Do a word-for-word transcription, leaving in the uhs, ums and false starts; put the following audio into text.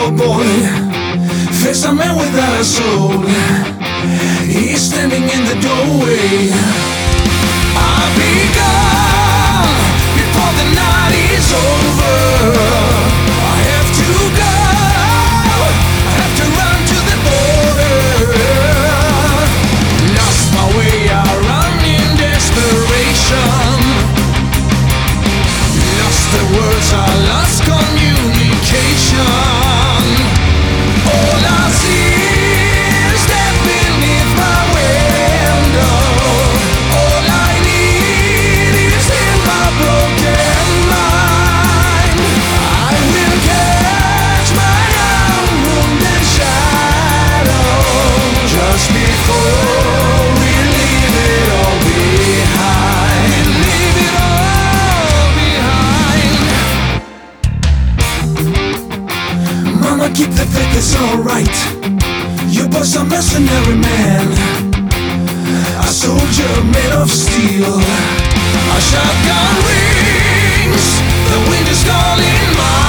oh boy, face a man without a soul. He's standing in the doorway. I'll be gone before the night is over. I have to go, I have to run to the border. Lost my way, I run in desperation. Lost the words, I lost communication. All I see is that beneath my window. All I need is in my broken mind. I will catch my own wounded shadow just before we leave it all behind. Leave it all behind. Mama, keep the faith, it's alright. Your boy's a mercenary man, a soldier made of steel. A shotgun rings, the wind is calling my